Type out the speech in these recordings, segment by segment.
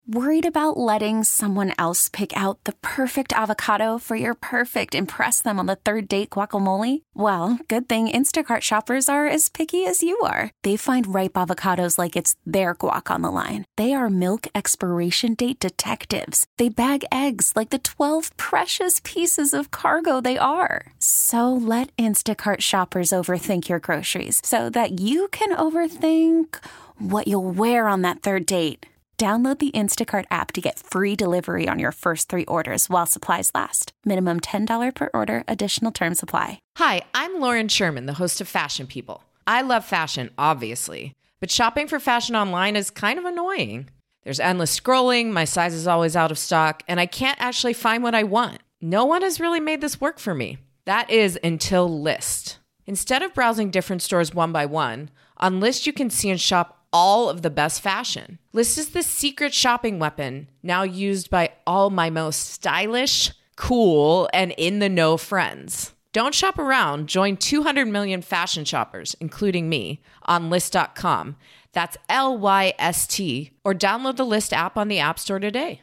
Worried about letting someone else pick out the perfect avocado for your perfect impress them on the third date guacamole? Well, good thing Instacart shoppers are as picky as you are. They find ripe avocados like it's their guac on the line. They are milk expiration date detectives. They bag eggs like the 12 precious pieces of cargo they are. So let Instacart shoppers overthink your groceries so that you can overthink what you'll wear on that third date. Download the Instacart app to get free delivery on your first 3 orders while supplies last. Minimum $10 per order. Additional terms apply. Hi, I'm Lauren Sherman, the host of Fashion People. I love fashion, obviously, but shopping for fashion online is kind of annoying. There's endless scrolling, my size is always out of stock, and I can't actually find what I want. No one has really made this work for me. That is until Lyst. Instead of browsing different stores one by one, on Lyst you can see and shop all of the best fashion. Lyst is the secret shopping weapon now used by all my most stylish, cool, and in-the-know friends. Don't shop around. Join 200 million fashion shoppers, including me, on Lyst.com. That's Lyst, or download the Lyst app on the App Store today.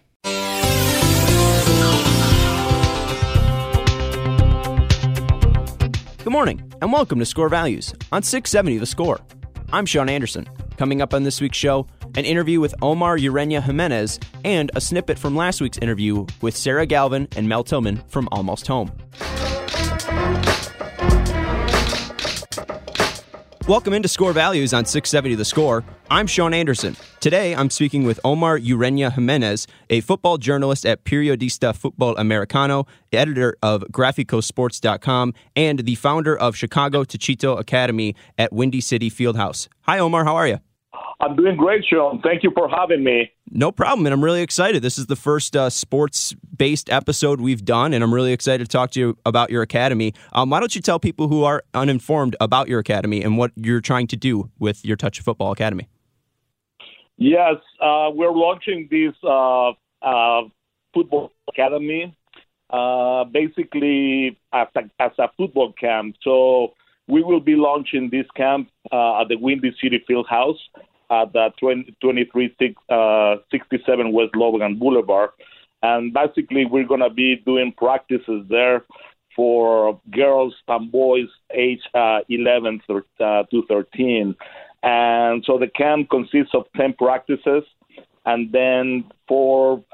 Good morning, and welcome to Score Values on 670 The Score. I'm Sean Anderson. Coming up on this week's show, an interview with Omar Urena Jimenez and a snippet from last week's interview with Sarah Galvin and Mel Tillman from Almost Home. Welcome into Score Values on 670 The Score. I'm Sean Anderson. Today, I'm speaking with Omar Urena Jimenez, a football journalist at Periodista Futbol Americano, editor of GraficoSports.com, and the founder of Chicago Techito Academy at Windy City Fieldhouse. Hi, Omar. How are you? I'm doing great, Sean. Thank you for having me. No problem, and I'm really excited. This is the first sports-based episode we've done, and I'm really excited to talk to you about your academy. Why don't you tell people who are uninformed about your academy and what you're trying to do with your Touch of Football Academy? Yes, we're launching this football academy, basically as a football camp. So we will be launching this camp at the Windy City Fieldhouse at the 2367 West Logan Boulevard. And basically, we're going to be doing practices there for girls and boys aged 11 to 13. And so the camp consists of 10 practices and then 4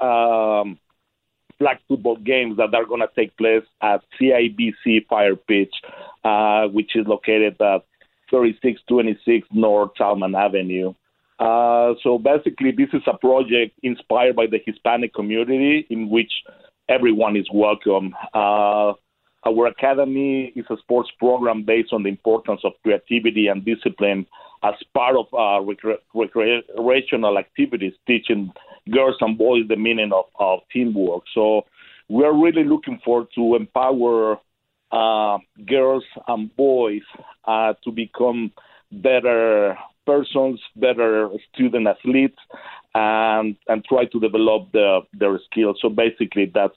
flag football games that are going to take place at CIBC Fire Pitch, which is located at 3626 North Salman Avenue. So basically, this is a project inspired by the Hispanic community in which everyone is welcome. Our academy is a sports program based on the importance of creativity and discipline as part of recreational activities, teaching girls and boys the meaning of teamwork. So we're really looking forward to empower girls and boys to become better persons, better student athletes, and try to develop their skills. So basically, that's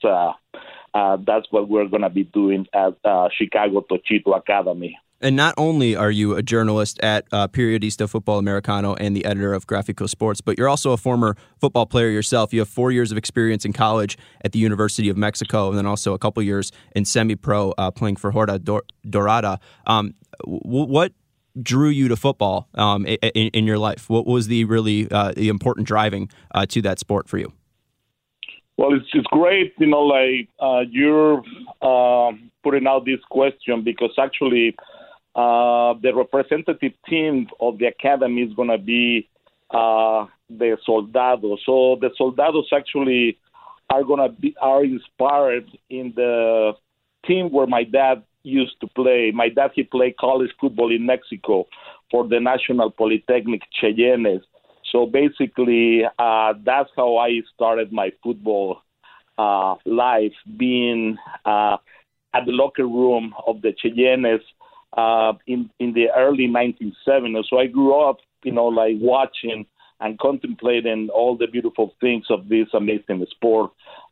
what we're going to be doing at Chicago Techito Academy. And not only are you a journalist at Periodista Futbol Americano and the editor of Grafico Sports, but you're also a former football player yourself. You have 4 years of experience in college at the University of Mexico, and then also a couple years in semi-pro playing for Horda Dorada. What drew you to football in your life? What was the important driving to that sport for you? Well, it's great, you're putting out this question because actually the representative team of the academy is going to be the Soldados. So the Soldados actually are inspired in the team where my dad used to play. My dad, he played college football in Mexico for the National Polytechnic Cheyennes. So basically, that's how I started my football life, being at the locker room of the Cheyennes in the early 1970s. So I grew up, watching and contemplating all the beautiful things of this amazing sport.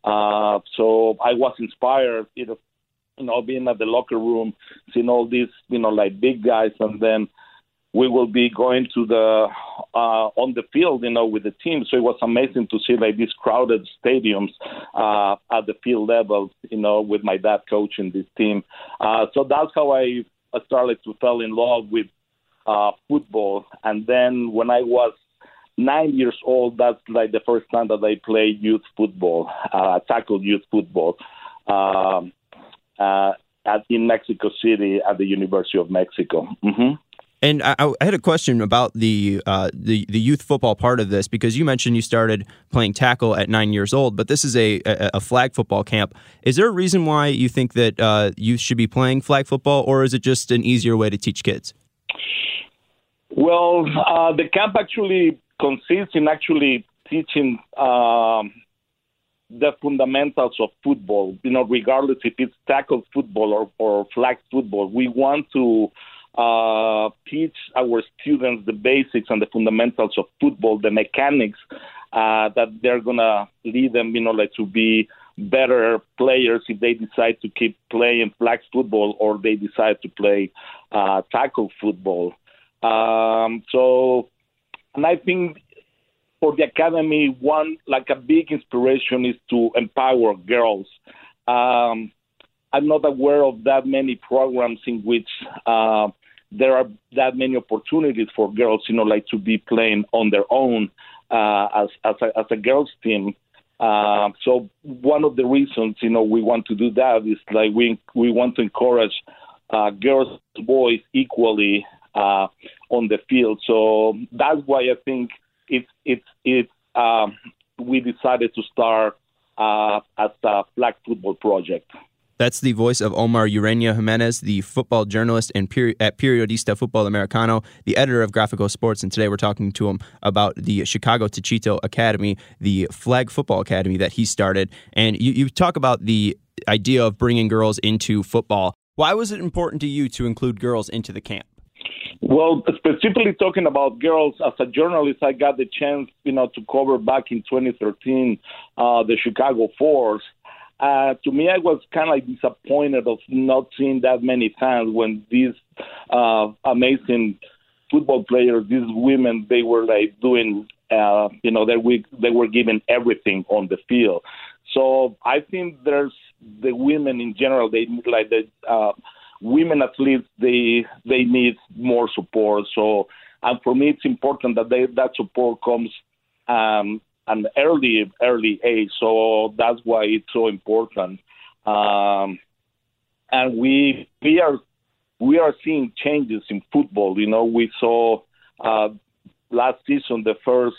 So I was inspired, being at the locker room, seeing all these, big guys, and then we will be going to the on the field, with the team. So it was amazing to see like these crowded stadiums at the field level, with my dad coaching this team. So that's how I started to fall in love with football. And then when I was 9 years old, that's like the first time that I played youth football, tackled youth football in Mexico City at the University of Mexico. Mm-hmm. And I had a question about the youth football part of this, because you mentioned you started playing tackle at 9 years old, but this is a flag football camp. Is there a reason why you think that youth should be playing flag football, or is it just an easier way to teach kids? Well, the camp actually consists in actually teaching the fundamentals of football, regardless if it's tackle football or flag football. We want to teach our students the basics and the fundamentals of football, the mechanics that they're going to lead them, to be better players if they decide to keep playing flag football or they decide to play tackle football. And I think for the academy, a big inspiration is to empower girls. I'm not aware of that many programs in which there are that many opportunities for girls, to be playing on their own as a girls team. So one of the reasons, we want to do that is like we want to encourage girls and boys equally on the field. So that's why I think we decided to start as a flag football project. That's the voice of Omar Urena Jimenez, the football journalist at Periodista Fútbol Americano, the editor of Gráfico Sports, and today we're talking to him about the Chicago Techito Academy, the flag football academy that he started. And you talk about the idea of bringing girls into football. Why was it important to you to include girls into the camp? Well, specifically talking about girls, as a journalist, I got the chance, to cover back in 2013 the Chicago Force. To me, I was kind of like disappointed of not seeing that many fans when these amazing football players, these women, they were like doing, they were giving everything on the field. So I think there's the women in general, they like the women athletes, they need more support. So, and for me, it's important that that support comes an early age. So that's why it's so important. And we are seeing changes in football. We saw last season the first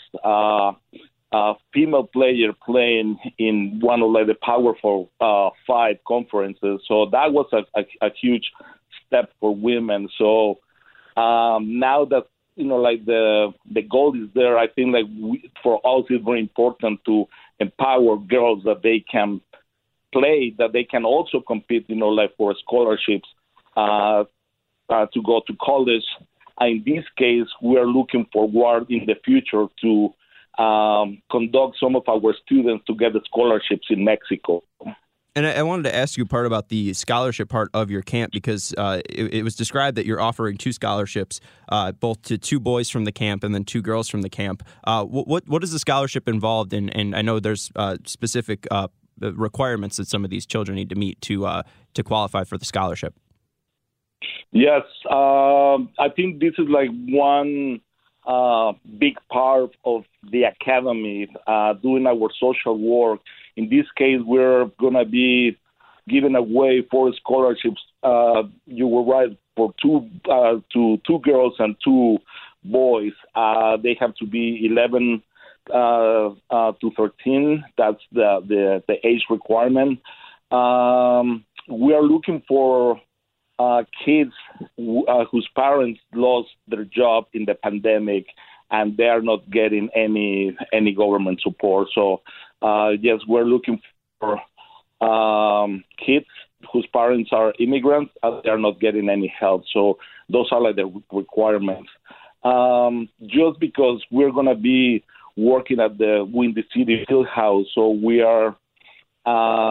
female player playing in one of the Powerful 5 conferences. So that was a huge step for women. So now that the goal is there, I think for us it's very important to empower girls that they can play, that they can also compete, for scholarships to go to college. In this case, we are looking forward in the future to conduct some of our students to get the scholarships in Mexico. And I wanted to ask you part about the scholarship part of your camp, because it was described that you're offering 2 scholarships, both to 2 boys from the camp and then 2 girls from the camp. What is the scholarship involved in? And I know there's specific requirements that some of these children need to meet to qualify for the scholarship. Yes, I think this is one big part of the academy, doing our social work. In this case, we're going to be giving away 4 scholarships. You were right, for 2 girls and 2 boys. They have to be 11 to 13. That's the age requirement. We are looking for kids whose parents lost their job in the pandemic, and they are not getting any government support. So, yes, we're looking for kids whose parents are immigrants, and they are not getting any help. So those are the requirements. Just because we're going to be working at the Windy City Fieldhouse, so we are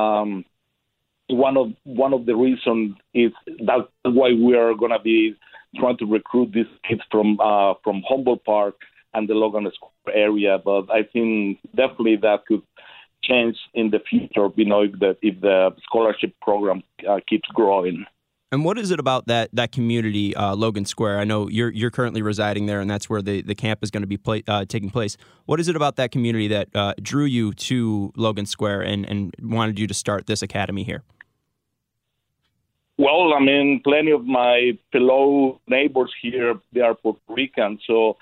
one of the reasons is that's why we are going to be trying to recruit these kids from Humboldt Park and the Logan Square area. But I think definitely that could change in the future, if the scholarship program keeps growing. And what is it about that community, Logan Square? I know you're currently residing there, and that's where the camp is going to be taking place. What is it about that community that drew you to Logan Square and wanted you to start this academy here? Well, I mean, plenty of my fellow neighbors here, they are Puerto Rican. So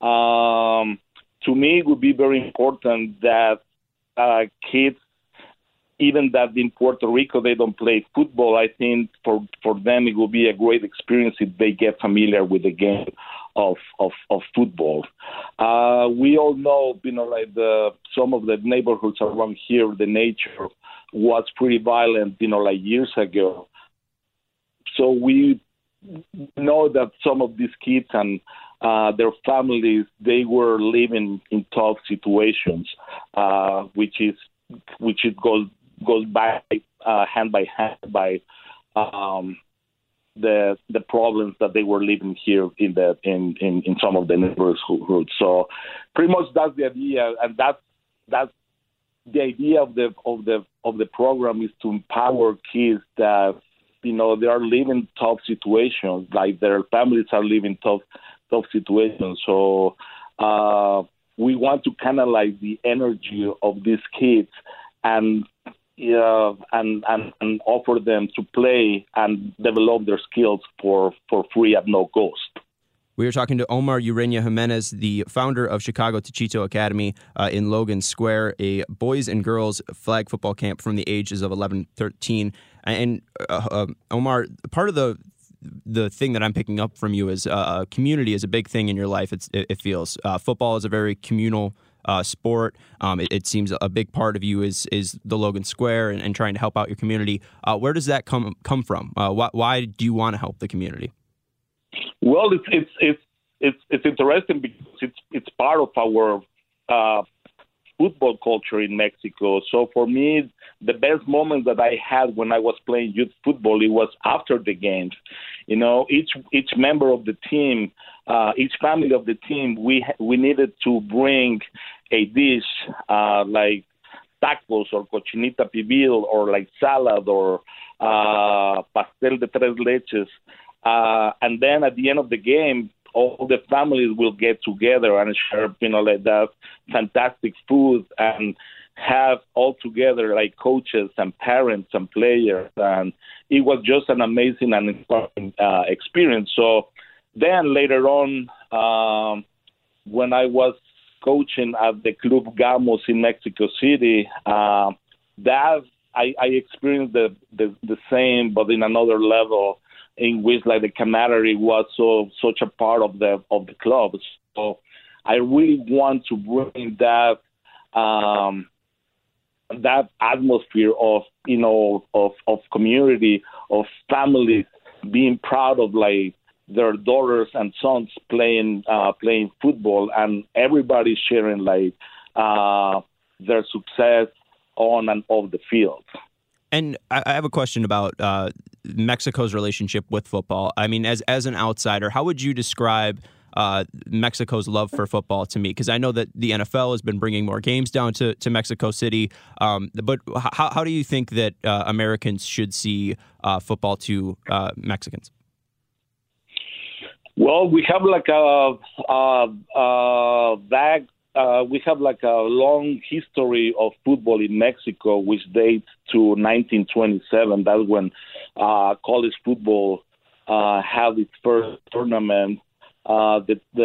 to me, it would be very important that kids, even that in Puerto Rico they don't play football, I think for them it will be a great experience if they get familiar with the game of football. We all know, some of the neighborhoods around here, the nature was pretty violent, years ago. So we know that some of these kids and their families, they were living in tough situations, which goes by hand by hand by the problems that they were living here in some of the neighborhoods. So pretty much that's the idea, and that's the idea of the program, is to empower kids that they are living tough situations, like their families are living tough situations. So we want to canalize the energy of these kids and offer them to play and develop their skills for free at no cost. We are talking to Omar Urena Jimenez, the founder of Chicago Techito Academy in Logan Square, a boys and girls flag football camp from the ages of 11 to 13. And Omar, part of the thing that I'm picking up from you is community is a big thing in your life. It feels football is a very communal sport. It seems a big part of you is the Logan Square and trying to help out your community. Where does that come from? Why do you want to help the community? Well, it's interesting because it's part of our football culture in Mexico. So for me, the best moment that I had when I was playing youth football, it was after the games. Each member of the team, each family of the team, we needed to bring a dish like tacos or cochinita pibil or like salad or pastel de tres leches. And then at the end of the game, all the families will get together and share, like that fantastic food and have all together like coaches and parents and players. And it was just an amazing and inspiring experience. So then later on, when I was coaching at the Club Gamos in Mexico City, that I experienced the same, but in another level, in which like the camaraderie was such a part of the club. So I really want to bring that atmosphere of of community, of families being proud of like their daughters and sons playing football, and everybody sharing like their success on and off the field. And I have a question about Mexico's relationship with football. I mean, as an outsider, how would you describe Mexico's love for football to me? Because I know that the NFL has been bringing more games down to Mexico City. But how do you think that Americans should see football to Mexicans? Well, we have like we have like a long history of football in Mexico, which dates to 1927. That's when college football had its first tournament. I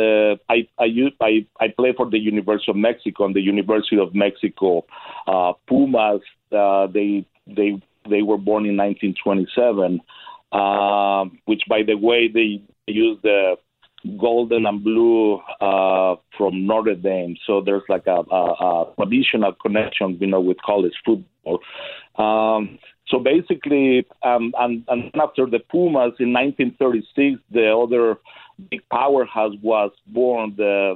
play for the University of Mexico, and the University of Mexico Pumas. They were born in 1927, which, by the way, they used the golden and blue from Notre Dame. So there's like a traditional connection, with college football. So basically, and after the Pumas in 1936, the other big powerhouse was born, the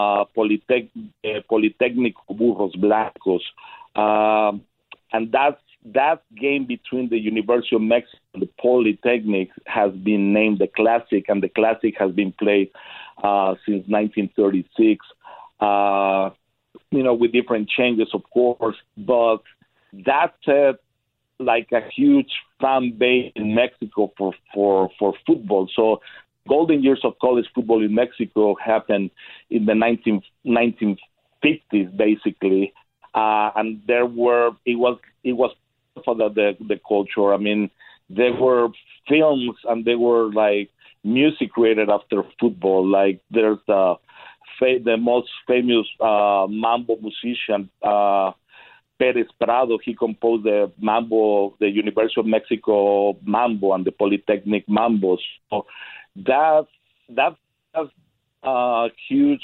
Politécnico Burros Blancos. And that's that game between the University of Mexico and the Polytechnic has been named the Classic, and the Classic has been played since 1936. With different changes, of course, but that said, like a huge fan base in Mexico for football. So golden years of college football in Mexico happened in the 1950s, basically, and it was for the culture. I mean, there were films and there were like music created after football. Like there's the most famous mambo musician, Pérez Prado. He composed the mambo, the University of Mexico mambo and the Polytechnic mambos. So that's huge.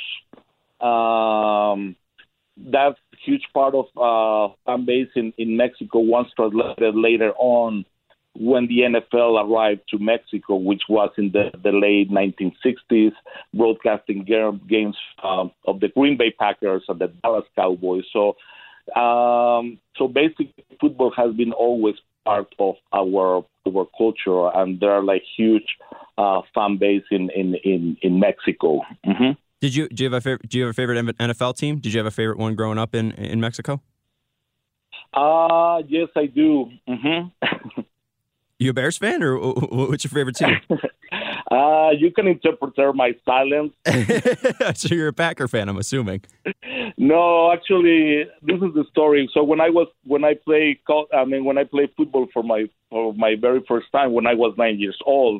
That huge part of fan base in Mexico was translated later on when the NFL arrived to Mexico, which was in the late 1960s, broadcasting games of the Green Bay Packers and the Dallas Cowboys. So basically, football has been always part of our culture, and there are like huge fan base in Mexico. Mm-hmm. Do you have a favorite NFL team? Did you have a favorite one growing up in Mexico? Yes, I do. Mm-hmm. You a Bears fan, or what's your favorite team? You can interpret my silence. So you're a Packer fan, I'm assuming. No, actually, this is the story. So when I played football for my very first time when I was 9 years old,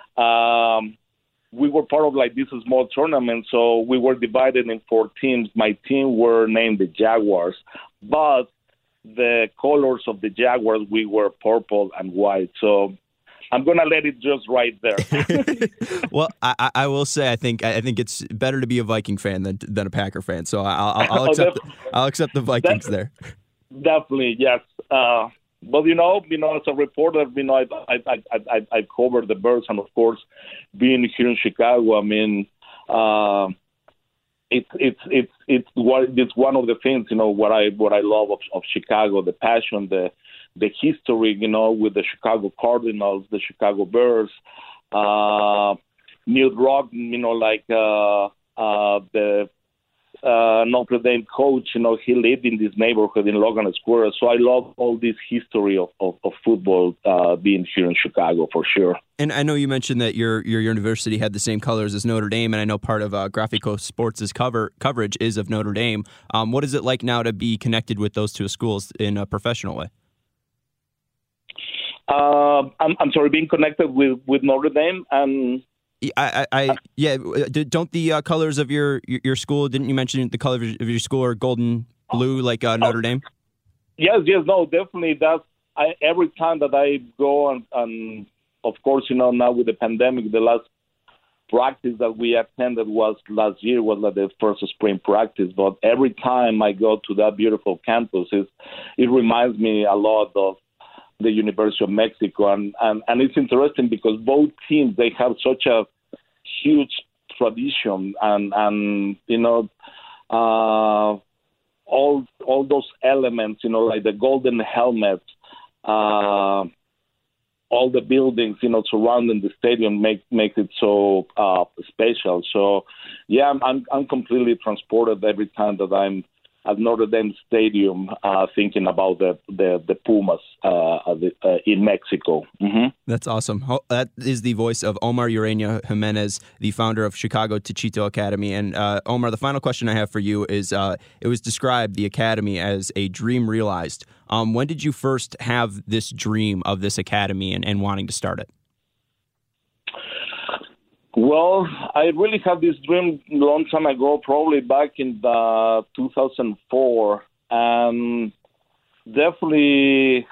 we were part of like this small tournament. So we were divided in 4 teams. My team were named the Jaguars, but the colors of the Jaguars, we were purple and white. So I'm gonna let it just right there. Well, I will say I think it's better to be a Viking fan than a Packer fan. So I'll accept the Vikings there. Definitely, yes. But as a reporter, I covered the Bears, and of course, being here in Chicago, I mean, it's one of the things, what I love of Chicago, the passion, the history, with the Chicago Cardinals, the Chicago Bears, Neil Rock, the Notre Dame coach, he lived in this neighborhood in Logan Square. So I love all this history of football being here in Chicago for sure. And I know you mentioned that your university had the same colors as Notre Dame, and I know part of Graphico Sports' coverage is of Notre Dame. What is it like now to be connected with those two schools in a professional way? I'm sorry, being connected with Notre Dame and. Don't the colors of your school? Didn't you mention the colors of your school are golden blue like Notre Dame? Yes, no, definitely. Every time that I go and of course, now with the pandemic, the last practice that we attended was last year, was like the first spring practice. But every time I go to that beautiful campus, it reminds me a lot of the University of Mexico, and it's interesting because both teams, they have such a huge tradition, and all those elements, like the golden helmet, all the buildings, surrounding the stadium makes it so special. So yeah, I'm completely transported every time that I'm at Notre Dame Stadium, thinking about the Pumas in Mexico. Mm-hmm. That's awesome. That is the voice of Omar Urena Jimenez, the founder of Chicago Techito Academy. And Omar, the final question I have for you is, it was described, the academy, as a dream realized. When did you first have this dream of this academy and wanting to start it? Well, I really had this dream a long time ago, probably back in 2004, and definitely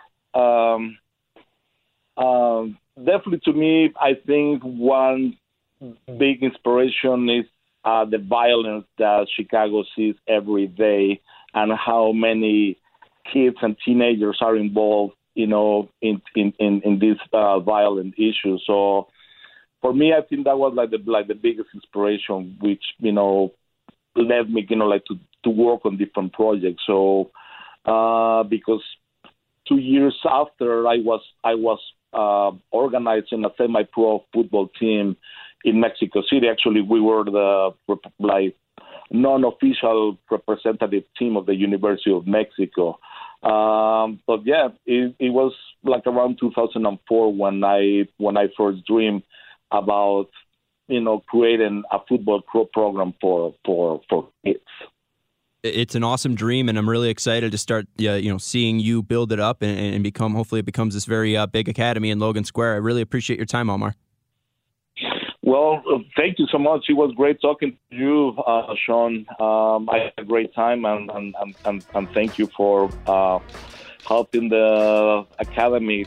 to me, I think one big inspiration is the violence that Chicago sees every day, and how many kids and teenagers are involved, in these violent issues. So. For me, I think that was like the biggest inspiration, which led me, to work on different projects. So because 2 years after, I was organizing a semi-pro football team in Mexico City. Actually, we were the non-official representative team of the University of Mexico. But yeah, it was like around 2004 when I first dreamed about creating a football program for kids. It's an awesome dream, and I'm really excited to start seeing you build it up and become, hopefully it becomes this very big academy in Logan Square. I really appreciate your time, Omar. Well, thank you so much. It was great talking to you, Sean. I had a great time, and thank you for helping the academy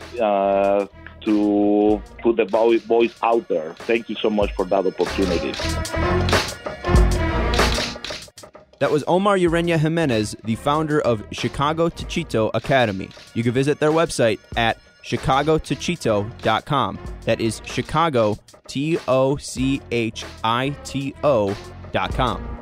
to put the voice out there. Thank you so much for that opportunity. That was Omar Urena Jimenez, the founder of Chicago Tochito Academy. You can visit their website at chicagotochito.com. That is Chicago, TOCHITO.com.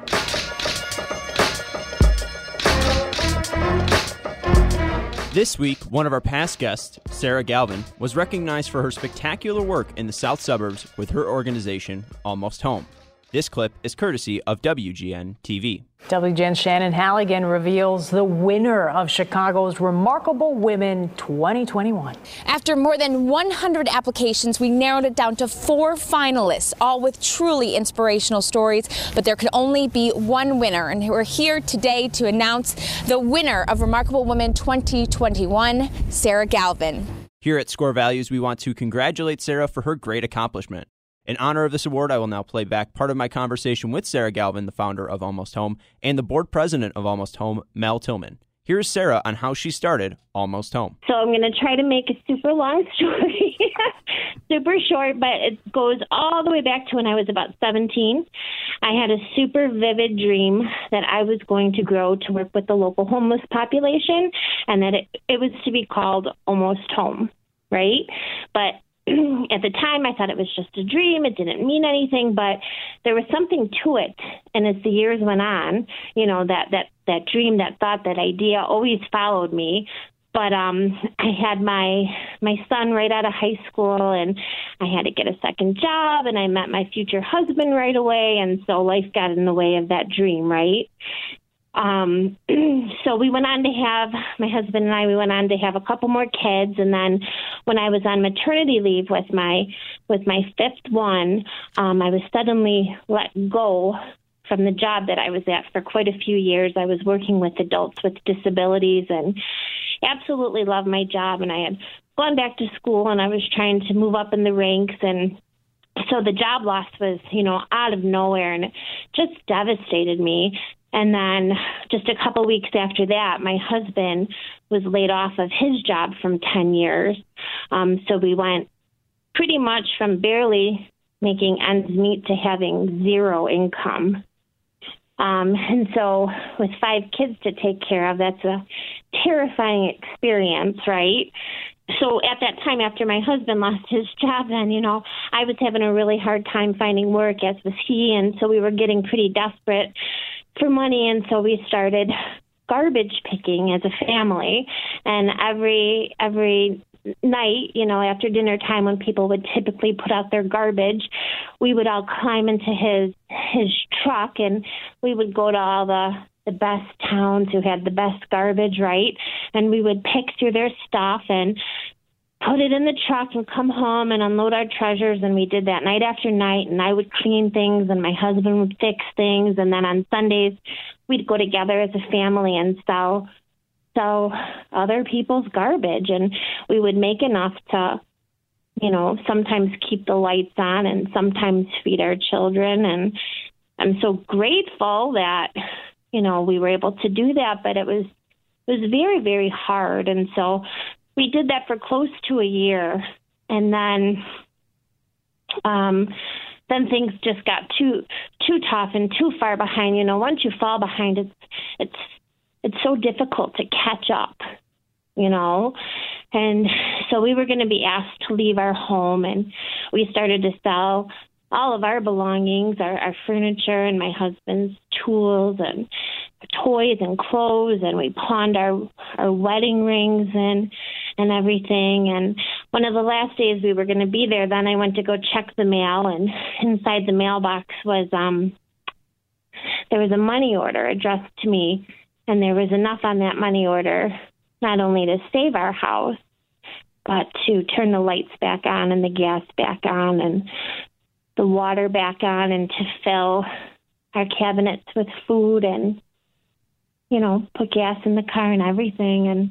This week, one of our past guests, Sarah Galvin, was recognized for her spectacular work in the South Suburbs with her organization, Almost Home. This clip is courtesy of WGN TV. WGN's Shannon Halligan reveals the winner of Chicago's Remarkable Women 2021. After more than 100 applications, we narrowed it down to 4 finalists, all with truly inspirational stories. But there could only be one winner, and we're here today to announce the winner of Remarkable Women 2021, Sarah Galvin. Here at Score Values, we want to congratulate Sarah for her great accomplishment. In honor of this award, I will now play back part of my conversation with Sarah Galvin, the founder of Almost Home, and the board president of Almost Home, Mel Tillman. Here's Sarah on how she started Almost Home. So I'm going to try to make a super long story, super short, but it goes all the way back to when I was about 17. I had a super vivid dream that I was going to grow to work with the local homeless population, and that it was to be called Almost Home, right? But at the time, I thought it was just a dream. It didn't mean anything, but there was something to it. And as the years went on, that dream, that thought, that idea always followed me. But I had my son right out of high school, and I had to get a second job, and I met my future husband right away. And so life got in the way of that dream, right? So we went on to have, my husband and I, we went on to have a couple more kids. And then when I was on maternity leave with my 5th one, I was suddenly let go from the job that I was at for quite a few years. I was working with adults with disabilities and absolutely loved my job. And I had gone back to school, and I was trying to move up in the ranks. And so the job loss was, out of nowhere, and it just devastated me. And then just a couple weeks after that, my husband was laid off of his job from 10 years. So we went pretty much from barely making ends meet to having zero income. And so with 5 kids to take care of, that's a terrifying experience, right? So at that time, after my husband lost his job, then, I was having a really hard time finding work, as was he. And so we were getting pretty desperate for money, and so we started garbage picking as a family. And every night, after dinner time, when people would typically put out their garbage, we would all climb into his truck, and we would go to all the best towns who had the best garbage, right? And we would pick through their stuff and put it in the truck and come home and unload our treasures. And we did that night after night, and I would clean things and my husband would fix things. And then on Sundays, we'd go together as a family and sell other people's garbage. And we would make enough to, sometimes keep the lights on and sometimes feed our children. And I'm so grateful that, we were able to do that, but it was very, very hard. And so we did that for close to a year, and then things just got too tough and too far behind. Once you fall behind, it's so difficult to catch up. And so we were going to be asked to leave our home, and we started to sell all of our belongings, our furniture, and my husband's tools and toys and clothes, and we pawned our wedding rings, and and everything. And one of the last days we were going to be there, then I went to go check the mail, and inside the mailbox was there was a money order addressed to me, and there was enough on that money order not only to save our house, but to turn the lights back on and the gas back on and the water back on, and to fill our cabinets with food and, you know, put gas in the car and everything. And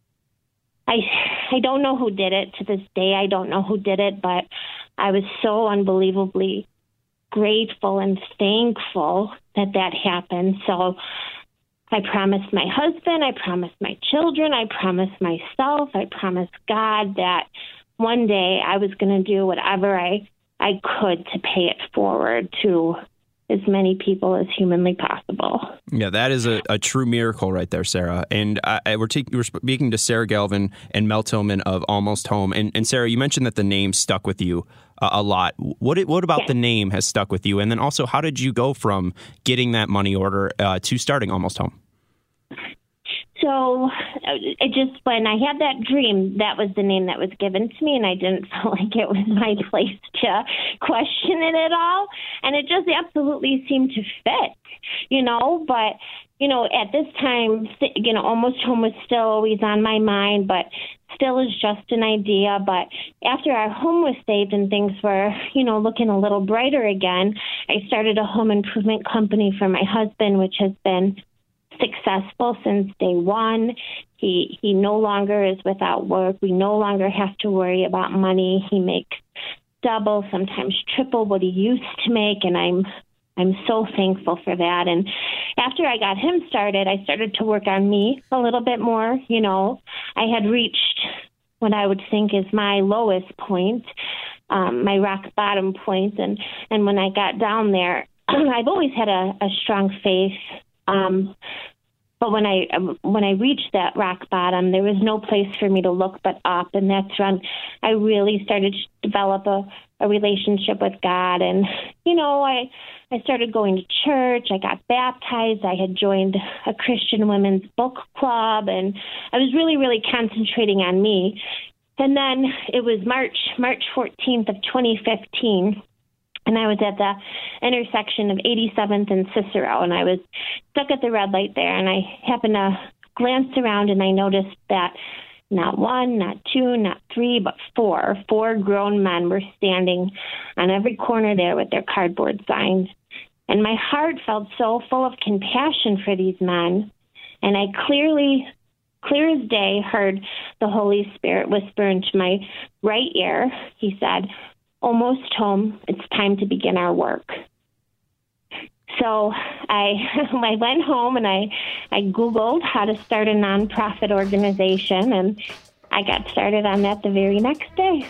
I don't know who did it to this day. I don't know who did it, but I was so unbelievably grateful and thankful that that happened. So I promised my husband, I promised my children, I promised myself, I promised God that one day I was going to do whatever I could to pay it forward to as many people as humanly possible. Yeah, that is a true miracle right there, Sarah. And we're speaking to Sarah Galvin and Mel Tillman of Almost Home. And Sarah, you mentioned that the name stuck with you a lot. What about the name has stuck with you? And then also, how did you go from getting that money order to starting Almost Home? So when I had that dream, that was the name that was given to me, and I didn't feel like it was my place to question it at all. And it just absolutely seemed to fit, you know. But, you know, at this time, you know, Almost Home was still always on my mind, but still is just an idea. But after our home was saved and things were, you know, looking a little brighter again, I started a home improvement company for my husband, which has been successful since day one. He no longer is without work. We no longer have to worry about money. He makes double, sometimes triple what he used to make, and I'm so thankful for that. And after I got him started, I started to work on me a little bit more. You know, I had reached what I would think is my lowest point, my rock bottom point. And when I got down there, I've always had a strong faith. But when I reached that rock bottom, there was no place for me to look but up. And that's when I really started to develop a relationship with God. And, you know, I started going to church. I got baptized. I had joined a Christian women's book club. And I was really, really concentrating on me. And then it was March 14th of 2015. And I was at the intersection of 87th and Cicero, and I was stuck at the red light there, and I happened to glance around, and I noticed that not one, not two, not three, but four grown men were standing on every corner there with their cardboard signs. And my heart felt so full of compassion for these men, and I clear as day, heard the Holy Spirit whisper into my right ear. He said, "Almost home. It's time to begin our work." So I went home and I Googled how to start a nonprofit organization, and I got started on that the very next day.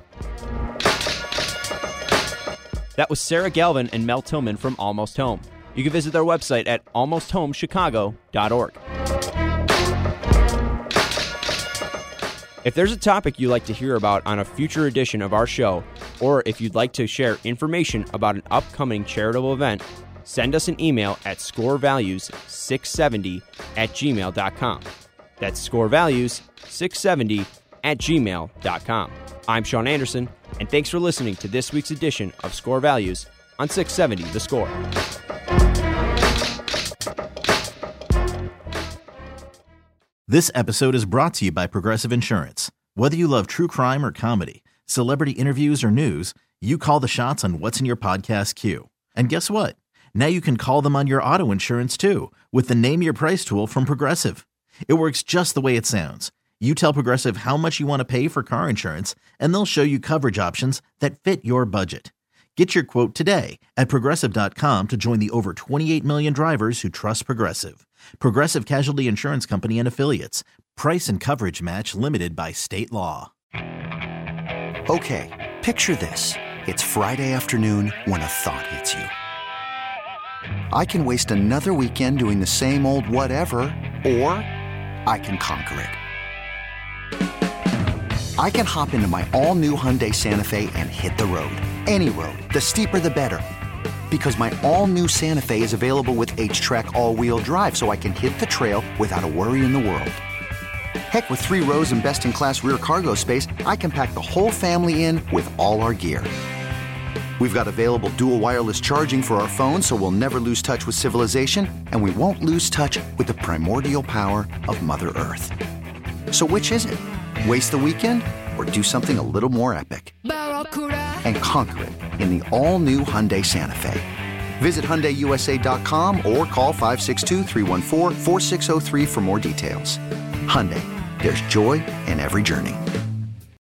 That was Sarah Galvin and Mel Tillman from Almost Home. You can visit their website at almosthomeschicago.org. If there's a topic you'd like to hear about on a future edition of our show, or if you'd like to share information about an upcoming charitable event, send us an email at scorevalues670@gmail.com. That's scorevalues670@gmail.com. I'm Sean Anderson, and thanks for listening to this week's edition of Score Values on 670 The Score. This episode is brought to you by Progressive Insurance. Whether you love true crime or comedy, celebrity interviews or news, you call the shots on what's in your podcast queue. And guess what? Now you can call them on your auto insurance too with the Name Your Price tool from Progressive. It works just the way it sounds. You tell Progressive how much you want to pay for car insurance, and they'll show you coverage options that fit your budget. Get your quote today at Progressive.com to join the over 28 million drivers who trust Progressive. Progressive Casualty Insurance Company and Affiliates. Price and coverage match limited by state law. Okay, picture this. It's Friday afternoon when a thought hits you. I can waste another weekend doing the same old whatever, or I can conquer it. I can hop into my all-new Hyundai Santa Fe and hit the road. Any road. The steeper, the better. Because my all-new Santa Fe is available with H-Track all-wheel drive, so I can hit the trail without a worry in the world. Heck, with 3 rows and best-in-class rear cargo space, I can pack the whole family in with all our gear. We've got available dual wireless charging for our phones, so we'll never lose touch with civilization, and we won't lose touch with the primordial power of Mother Earth. So which is it? Waste the weekend or do something a little more epic? And conquer it in the all-new Hyundai Santa Fe. Visit HyundaiUSA.com or call 562-314-4603 for more details. Hyundai, there's joy in every journey.